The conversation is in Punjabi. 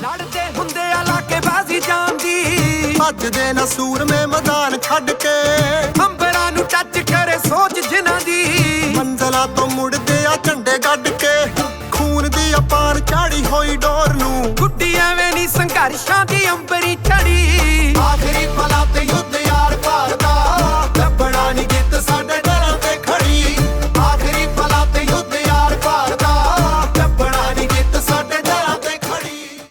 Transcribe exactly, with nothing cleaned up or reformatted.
ਲੜਦੇ ਹੁੰਦੇ ਆ ਲਾ ਕੇ ਬਾਜ਼ੀ ਜਾਂਦੀ, ਭੱਜਦੇ ਨਾ ਸੂਰਮੇ ਮੈਦਾਨ ਛੱਡ ਕੇ, ਅੰਬਰਾਂ ਨੂੰ ਟੱਚ ਕਰੇ ਸੋਚ ਜਿਨ੍ਹਾਂ ਦੀ, ਮੰਜ਼ਲਾਂ ਤੋਂ ਮੁੜਦੇ ਆ ਝੰਡੇ ਗੱਡ ਕੇ, ਖੂਨ ਦੀ ਅਪਾਰ ਚਾੜੀ ਹੋਈ ਡੋਰ ਨੂੰ, ਗੁੱਡੀ ਐਵੇਂ ਨੀ ਸੰਘਰਸ਼ਾਂ ਦੀ ਅੰਬਰੀ ਚੜੀ